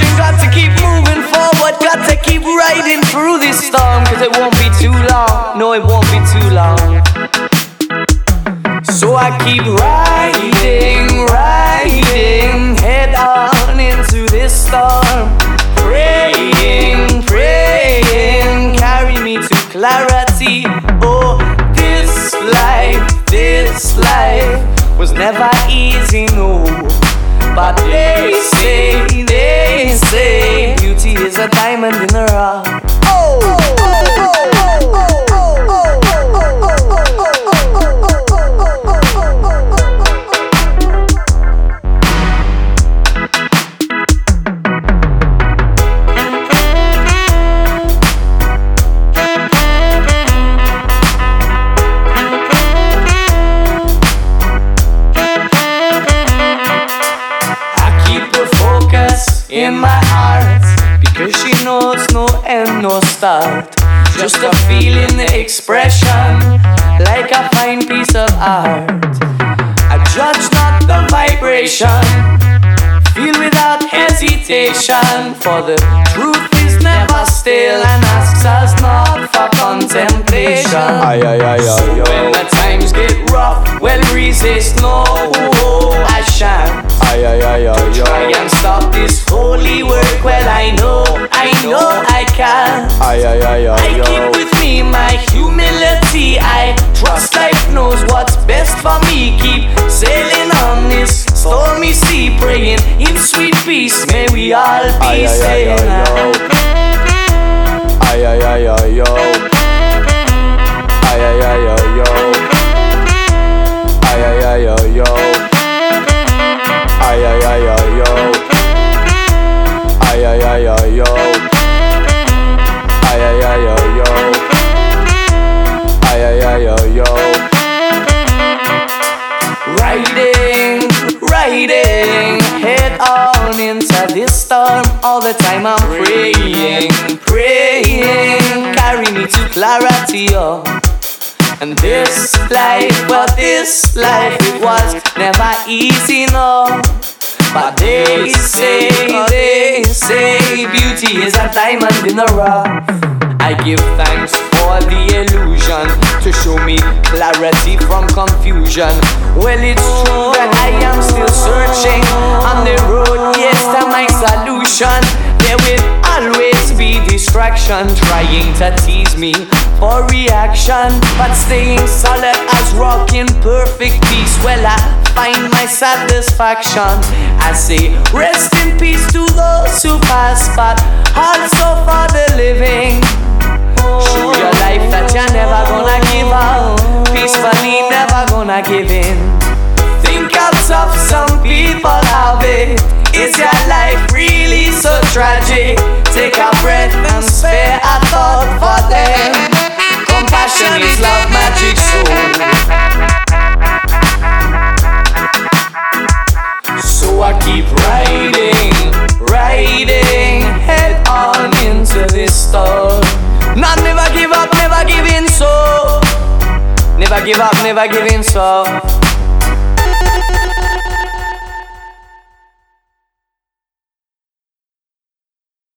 passion, got to keep moving forward, got to keep riding through this storm, cause it won't be too long, no, it won't be too long. So I keep riding, riding, head on into this storm, praying, praying, carry me to clarity. Oh, this life was never easy, no. But they say, beauty is a diamond in the rough. In my heart, because she knows no end, no start. Just a feeling, the expression, like a fine piece of art. I judge not the vibration, feel without hesitation. For the truth is never still and asks us not for contemplation. So when the times get rough, well, resist no, I shan't. Try and stop this holy work, well, I know I can. I keep with me my humility, I trust life knows what's best for me. Keep sailing on this stormy sea, praying in sweet peace, may we all be saved. Riding, head on into this storm. All the time I'm praying, carry me to clarity, oh. And this life, well, this life, it was never easy, no. But they say, beauty is a diamond in the rough. I give thanks for the illusion to show me clarity from confusion. Well, it's true that I am still searching on the road, yes, to my solution. There will always be distraction trying to tease me for reaction, but staying solid as rock in perfect peace, well, I find my satisfaction. I say rest in peace to those who pass, but also for the living. Show your life that you're never gonna give up, peacefully never gonna give in. Think how tough some people have it. Is your life really so tragic? Take a breath and spare a thought for them. Compassion is love, magic soul. So I keep riding, head on into this storm. Not never give up, never give in, so never give up, never give in, so